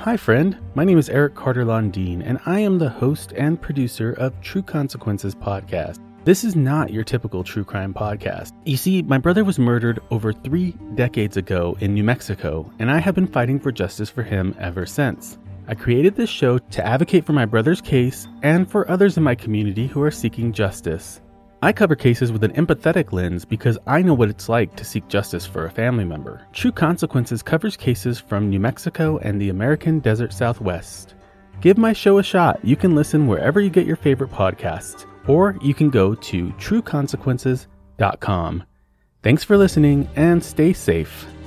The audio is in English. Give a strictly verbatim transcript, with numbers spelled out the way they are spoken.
Hi friend, my name is Eric Carter Londine, and I am the host and producer of True Consequences podcast. This is not your typical true crime podcast. You see, my brother was murdered over three decades ago in New Mexico, and I have been fighting for justice for him ever since. I created this show to advocate for my brother's case and for others in my community who are seeking justice. I cover cases with an empathetic lens because I know what it's like to seek justice for a family member. True Consequences covers cases from New Mexico and the American Desert Southwest. Give my show a shot. You can listen wherever you get your favorite podcasts, or you can go to true consequences dot com. Thanks for listening and stay safe.